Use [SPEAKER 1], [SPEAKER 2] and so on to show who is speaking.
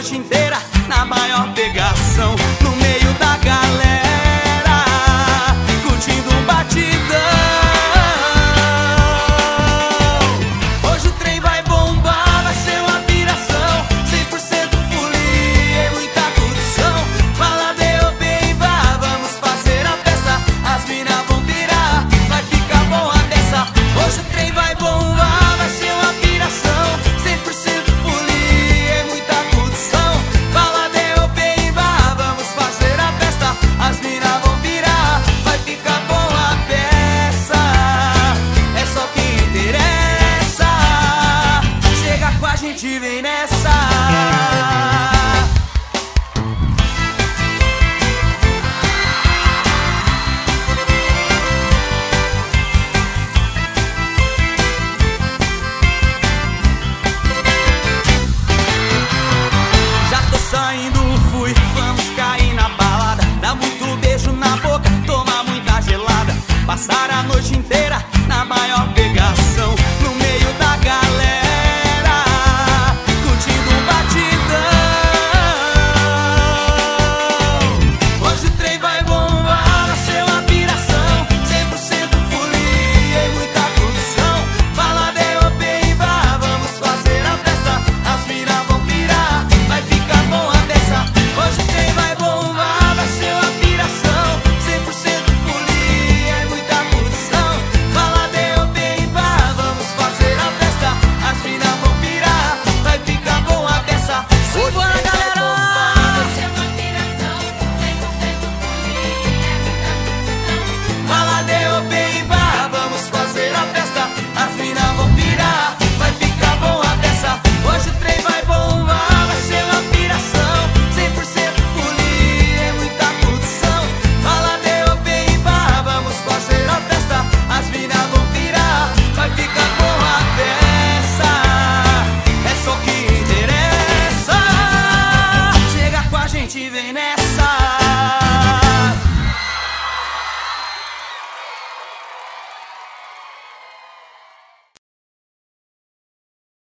[SPEAKER 1] noite inteira na maior pegação, no meio da galera, curtindo um batidão. Hoje o trem vai bombar, vai ser uma piração, 100% folia e muita curtição. Baladeio bem, vamos fazer a festa, as minas vão pirar, vai ficar bom a dessa. Hoje o trem vai bombar, vai ser uma piração, 100% folia e muita curtição. Baladeio bem, vamos fazer a festa, as minas vão pirar, vai ficar bom a peça. É só que interessa, chega com a gente, vem nessa. Saindo, fui, vamos cair na balada, dar muito beijo na boca, tomar muita gelada, passar a noite inteira na maior pegação, no meio da galera, curtindo um batidão. Hoje o trem vai bombar, vai ser uma piração, 100% folia e muita curtição. Baladeio bem, vamos fazer a festa, as minas vão pirar, vai ficar bom a dessa. Hoje o trem vai bombar, vai ser uma piração, 100% folia e muita curtição. Baladeio bem, vamos fazer a festa, as minas vão pirar, vai ficar bom a dessa. Simbora, galera!
[SPEAKER 2] Vai ser uma piração, 100% folia e muita curtição.
[SPEAKER 1] Baladeio bem, vamos fazer a festa, as minas vão pirar, vai ficar bom a dessa. Hoje o trem vai bombar, vai ser uma piração, 100% folia e muita curtição. Baladeio bem, vamos fazer a festa, as minas vão pirar, vai ficar bom a peça. É só que interessa, chega com a gente, vem nessa.